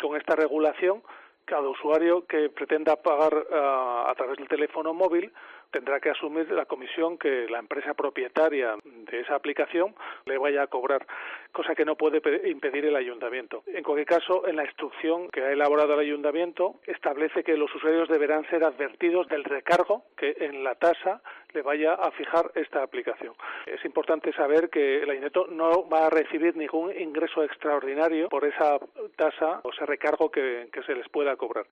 Con esta regulación, cada usuario que pretenda pagar a través del teléfono móvil tendrá que asumir la comisión que la empresa propietaria de esa aplicación le vaya a cobrar, cosa que no puede impedir el ayuntamiento. En cualquier caso, en la instrucción que ha elaborado el ayuntamiento establece que los usuarios deberán ser advertidos del recargo que en la tasa le vaya a fijar esta aplicación. Es importante saber que el ayuntamiento no va a recibir ningún ingreso extraordinario por esa tasa o ese recargo que se les pueda cobrar.